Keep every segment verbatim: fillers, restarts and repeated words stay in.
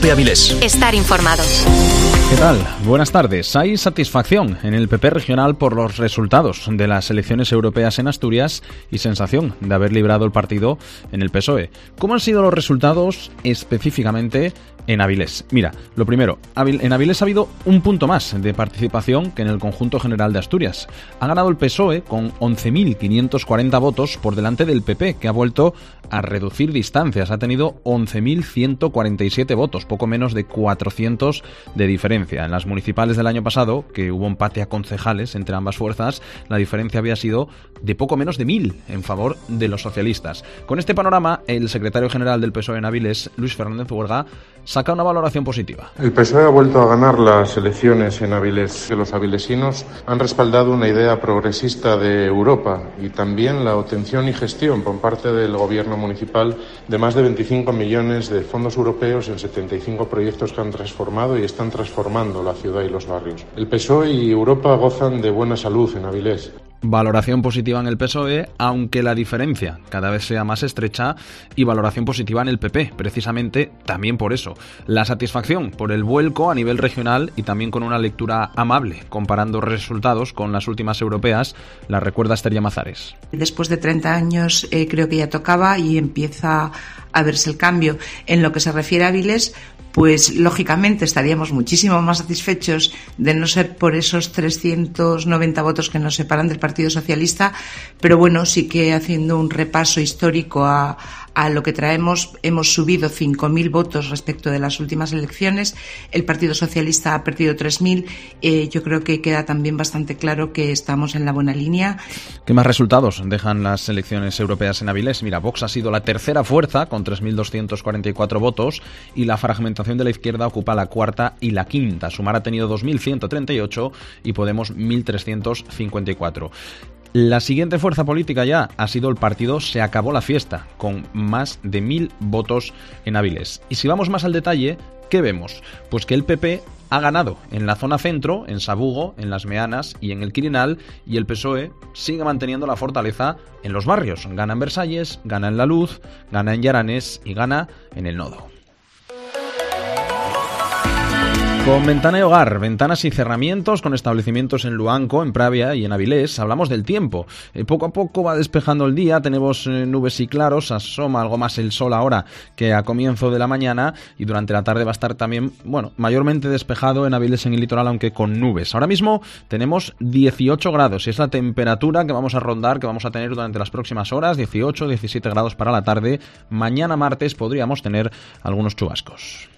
de Avilés. Estar informados. ¿Qué tal? Buenas tardes. Hay satisfacción en el P P regional por los resultados de las elecciones europeas en Asturias y sensación de haber librado el partido en el P S O E. ¿Cómo han sido los resultados específicamente en Avilés? Mira, lo primero, en Avilés ha habido un punto más de participación que en el conjunto general de Asturias. Ha ganado el P S O E con once mil quinientos cuarenta votos por delante del P P, que ha vuelto a reducir distancias. Ha tenido once mil ciento cuarenta y siete votos, poco menos de cuatrocientos de diferencia. En las municipales del año pasado, que hubo empate a concejales entre ambas fuerzas, la diferencia había sido de poco menos de mil en favor de los socialistas. Con este panorama, el secretario general del P S O E en Avilés, Luis Fernández Huerga, saca una valoración positiva. El P S O E ha vuelto a ganar las elecciones en Avilés. Los avilesinos han respaldado una idea progresista de Europa y también la obtención y gestión por parte del gobierno municipal de más de veinticinco millones de fondos europeos en setenta y cinco proyectos que han transformado y están transformando la ciudad y los barrios. El P S O E y Europa gozan de buena salud en Avilés. Valoración positiva en el P S O E, aunque la diferencia cada vez sea más estrecha, y valoración positiva en el P P, precisamente también por eso. La satisfacción por el vuelco a nivel regional y también con una lectura amable, comparando resultados con las últimas europeas, la recuerda Esther Llamazares. Después de treinta años eh, creo que ya tocaba y empieza a verse el cambio. En lo que se refiere a Avilés, pues lógicamente estaríamos muchísimo más satisfechos de no ser por esos trescientos noventa votos que nos separan del Partido Socialista, pero bueno, sí que haciendo un repaso histórico a, a lo que traemos, hemos subido cinco mil votos respecto de las últimas elecciones, el Partido Socialista ha perdido tres mil, eh, yo creo que queda también bastante claro que estamos en la buena línea. ¿Qué más resultados dejan las elecciones europeas en Avilés? Mira, Vox ha sido la tercera fuerza con tres mil doscientos cuarenta y cuatro votos y la fragmentación de la izquierda ocupa la cuarta y la quinta. Sumar ha tenido dos mil ciento treinta y ocho y Podemos mil trescientos cincuenta y cuatro. La siguiente fuerza política ya ha sido el partido Se Acabó la Fiesta, con más de mil votos en Avilés. Y si vamos más al detalle, ¿qué vemos? Pues que el P P ha ganado en la zona centro, en Sabugo, en Las Meanas y en el Quirinal, y el P S O E sigue manteniendo la fortaleza en los barrios. Gana en Versalles, gana en La Luz, gana en Llaranés y gana en El Nodo. Con Ventana y Hogar, ventanas y cerramientos con establecimientos en Luanco, en Pravia y en Avilés, hablamos del tiempo. Eh, poco a poco va despejando el día, tenemos eh, nubes y claros, asoma algo más el sol ahora que a comienzo de la mañana y durante la tarde va a estar también, bueno, mayormente despejado en Avilés, en el litoral, aunque con nubes. Ahora mismo tenemos dieciocho grados y es la temperatura que vamos a rondar, que vamos a tener durante las próximas horas, dieciocho, diecisiete grados para la tarde. Mañana martes podríamos tener algunos chubascos.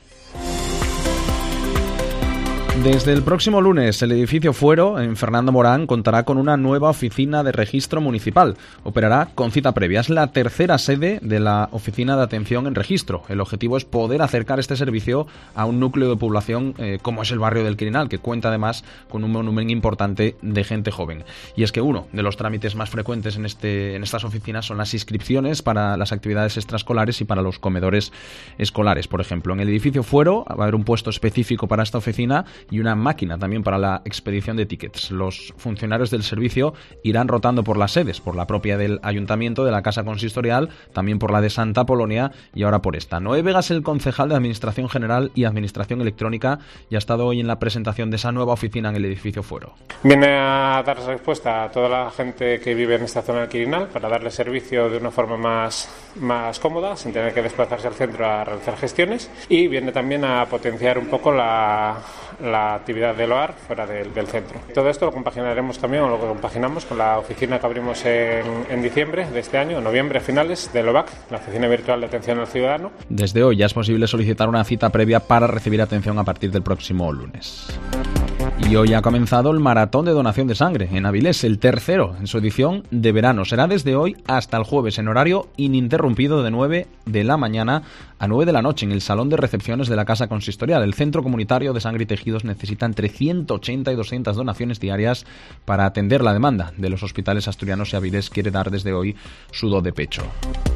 Desde el próximo lunes, el edificio Fuero, en Fernando Morán, contará con una nueva oficina de registro municipal. Operará con cita previa. Es la tercera sede de la Oficina de Atención en Registro. El objetivo es poder acercar este servicio a un núcleo de población eh, como es el barrio del Quirinal, que cuenta además con un volumen importante de gente joven. Y es que uno de los trámites más frecuentes en, este, en estas oficinas son las inscripciones para las actividades extraescolares y para los comedores escolares, por ejemplo. En el edificio Fuero va a haber un puesto específico para esta oficina y una máquina también para la expedición de tickets. Los funcionarios del servicio irán rotando por las sedes, por la propia del Ayuntamiento, de la Casa Consistorial, también por la de Santa Polonia y ahora por esta. Noé Vegas, el concejal de Administración General y Administración Electrónica, y ha estado hoy en la presentación de esa nueva oficina en el edificio Fuero. Viene a dar respuesta a toda la gente que vive en esta zona del Quirinal para darle servicio de una forma más, más cómoda, sin tener que desplazarse al centro a realizar gestiones, y viene también a potenciar un poco la, la actividad del hogar fuera del, del centro. Todo esto lo compaginaremos también, o lo compaginamos con la oficina que abrimos en, en diciembre de este año, en noviembre a finales, del O V A C, la Oficina Virtual de Atención al Ciudadano. Desde hoy ya es posible solicitar una cita previa para recibir atención a partir del próximo lunes. Y hoy ha comenzado el maratón de donación de sangre en Avilés, el tercero en su edición de verano. Será desde hoy hasta el jueves en horario ininterrumpido de nueve de la mañana a nueve de la noche en el salón de recepciones de la Casa Consistorial. El Centro Comunitario de Sangre y Tejidos necesita entre ciento ochenta y doscientas donaciones diarias para atender la demanda de los hospitales asturianos y Avilés quiere dar desde hoy su do de pecho.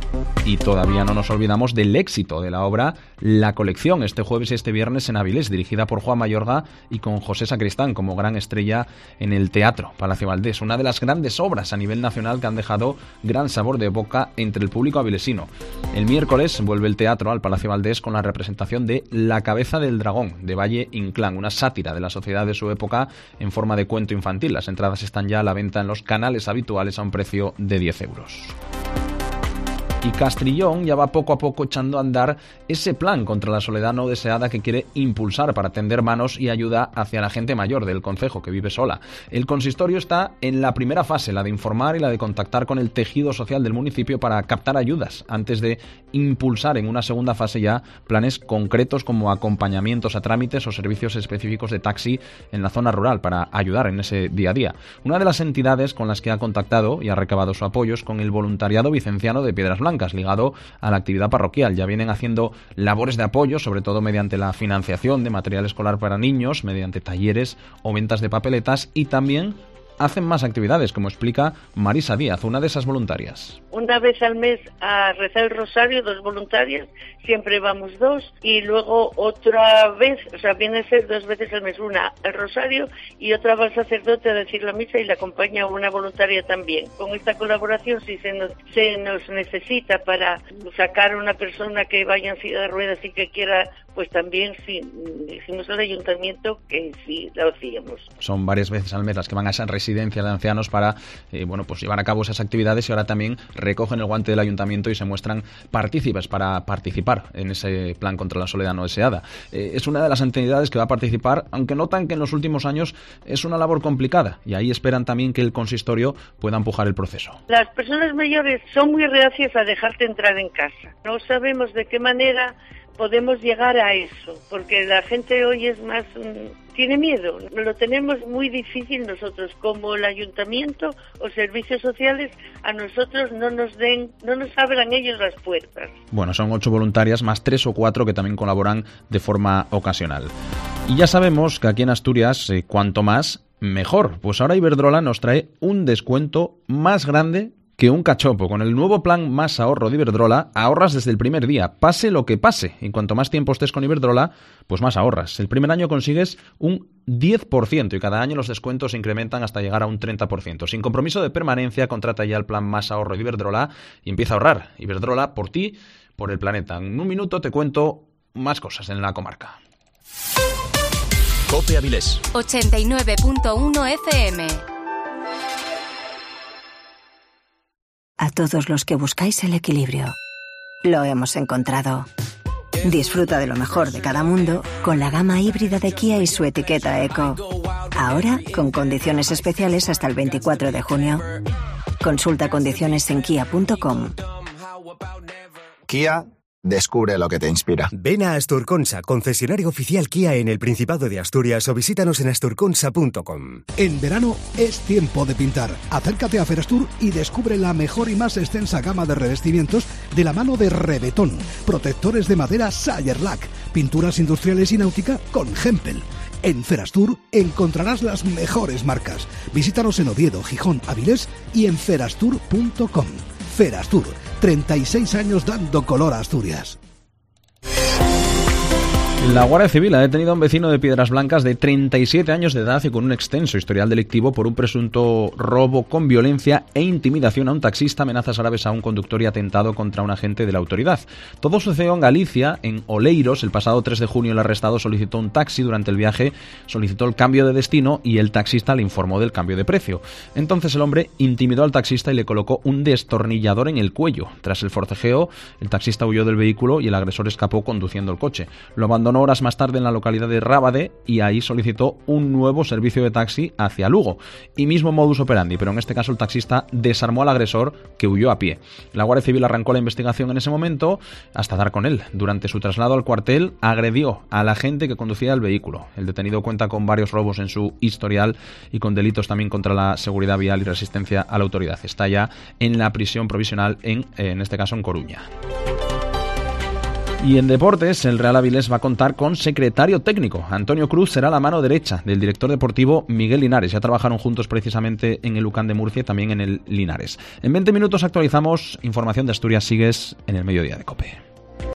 Y todavía no nos olvidamos del éxito de la obra La Colección, este jueves y este viernes en Avilés, dirigida por Juan Mayorga y con José Sacristán como gran estrella en el Teatro Palacio Valdés. Una de las grandes obras a nivel nacional que han dejado gran sabor de boca entre el público avilesino. El miércoles vuelve el teatro al Palacio Valdés con la representación de La Cabeza del Dragón, de Valle Inclán, una sátira de la sociedad de su época en forma de cuento infantil. Las entradas están ya a la venta en los canales habituales a un precio de diez euros. Y Castrillón ya va poco a poco echando a andar ese plan contra la soledad no deseada que quiere impulsar para tender manos y ayuda hacia la gente mayor del concejo que vive sola. El consistorio está en la primera fase, la de informar y la de contactar con el tejido social del municipio para captar ayudas, antes de impulsar en una segunda fase ya planes concretos como acompañamientos a trámites o servicios específicos de taxi en la zona rural para ayudar en ese día a día. Una de las entidades con las que ha contactado y ha recabado su apoyo es con el voluntariado vicenciano de Piedras Blancas, ligado a la actividad parroquial. Ya vienen haciendo labores de apoyo, sobre todo mediante la financiación de material escolar para niños, mediante talleres o ventas de papeletas, y también hacen más actividades, como explica Marisa Díaz, una de esas voluntarias. Una vez al mes a rezar el rosario, dos voluntarias, siempre vamos dos, y luego otra vez, o sea, viene a ser dos veces al mes, una el rosario y otra va al sacerdote a decir la misa y la acompaña una voluntaria también. Con esta colaboración, si se nos, se nos necesita para sacar a una persona que vaya en silla de ruedas y que quiera, pues también sí, dijimos al ayuntamiento que sí lo hacíamos. Son varias veces al mes las que van a esa residencia de ancianos para eh, bueno, pues llevar a cabo esas actividades, y ahora también recogen el guante del ayuntamiento y se muestran partícipes para participar en ese plan contra la soledad no deseada. Eh, es una de las entidades que va a participar, aunque notan que en los últimos años es una labor complicada, y ahí esperan también que el consistorio pueda empujar el proceso. Las personas mayores son muy reacias a dejarte entrar en casa. No sabemos de qué manera podemos llegar a eso, porque la gente hoy es más, tiene miedo, lo tenemos muy difícil nosotros, como el ayuntamiento o servicios sociales, a nosotros no nos den, no nos abran ellos las puertas. Bueno, son ocho voluntarias más tres o cuatro que también colaboran de forma ocasional. Y ya sabemos que aquí en Asturias, eh, cuanto más, mejor. Pues ahora Iberdrola nos trae un descuento más grande que un cachopo. Con el nuevo plan Más Ahorro de Iberdrola, ahorras desde el primer día, pase lo que pase. Y cuanto más tiempo estés con Iberdrola, pues más ahorras. El primer año consigues un diez por ciento y cada año los descuentos se incrementan hasta llegar a un treinta por ciento. Sin compromiso de permanencia, contrata ya el plan Más Ahorro de Iberdrola y empieza a ahorrar. Iberdrola, por ti, por el planeta. En un minuto te cuento más cosas en la comarca. COPE Avilés ochenta y nueve punto uno F M. A todos los que buscáis el equilibrio, lo hemos encontrado. Disfruta de lo mejor de cada mundo con la gama híbrida de Kia y su etiqueta Eco. Ahora con condiciones especiales hasta el veinticuatro de junio. Consulta condiciones en kia punto com. Kia, descubre lo que te inspira. Ven a Asturconsa, concesionario oficial Kia en el Principado de Asturias, o visítanos en asturconsa punto com. En verano es tiempo de pintar. Acércate a Ferastur y descubre la mejor y más extensa gama de revestimientos de la mano de Rebetón, protectores de madera Sayerlac, pinturas industriales y náutica con Hempel. En Ferastur encontrarás las mejores marcas. Visítanos en Oviedo, Gijón, Avilés y en ferastur punto com. Ferastur, treinta y seis años dando color a Asturias. La Guardia Civil ha detenido a un vecino de Piedras Blancas de treinta y siete años de edad y con un extenso historial delictivo por un presunto robo con violencia e intimidación a un taxista, amenazas graves a un conductor y atentado contra un agente de la autoridad. Todo sucedió en Galicia, en Oleiros. El pasado tres de junio el arrestado solicitó un taxi. Durante el viaje solicitó el cambio de destino y el taxista le informó del cambio de precio. Entonces el hombre intimidó al taxista y le colocó un destornillador en el cuello. Tras el forcejeo, el taxista huyó del vehículo y el agresor escapó conduciendo el coche. Lo abandonó horas más tarde en la localidad de Rábade y ahí solicitó un nuevo servicio de taxi hacia Lugo. Y mismo modus operandi, pero en este caso el taxista desarmó al agresor, que huyó a pie. La Guardia Civil arrancó la investigación en ese momento hasta dar con él. Durante su traslado al cuartel agredió al agente que conducía el vehículo. El detenido cuenta con varios robos en su historial y con delitos también contra la seguridad vial y resistencia a la autoridad. Está ya en la prisión provisional en, en este caso en Coruña. Y en deportes, el Real Avilés va a contar con secretario técnico. Antonio Cruz será la mano derecha del director deportivo Miguel Linares. Ya trabajaron juntos precisamente en el U C A M de Murcia y también en el Linares. En veinte minutos actualizamos información de Asturias. Sigues en el Mediodía de COPE.